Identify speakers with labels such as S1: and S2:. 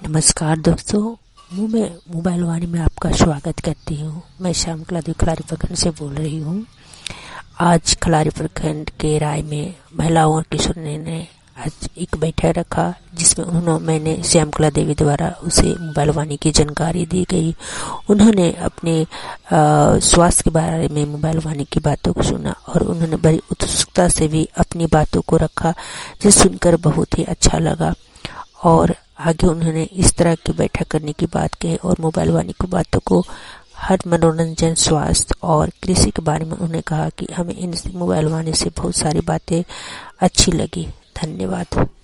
S1: नमस्कार दोस्तों, मैं मोबाइल वाणी में आपका स्वागत करती हूँ। मैं श्यामकला देवी खलारी प्रखंड से बोल रही हूँ। आज खलारी प्रखंड के राय में महिलाओं और किशोरों ने आज एक बैठक रखा, जिसमें मैंने श्यामकला देवी द्वारा उसे मोबाइल वाणी की जानकारी दी गई। उन्होंने अपने स्वास्थ्य के बारे में मोबाइल वाणी की बातों को सुना और उन्होंने बड़ी उत्सुकता से भी अपनी बातों को रखा, जिसे सुनकर बहुत ही अच्छा लगा। और आगे उन्होंने इस तरह की बैठक करने की बात कही और मोबाइल वाणी की बातों को हर मनोरंजन, स्वास्थ्य और कृषि के बारे में उन्होंने कहा कि हमें इन मोबाइल वाणी से बहुत सारी बातें अच्छी लगी। धन्यवाद।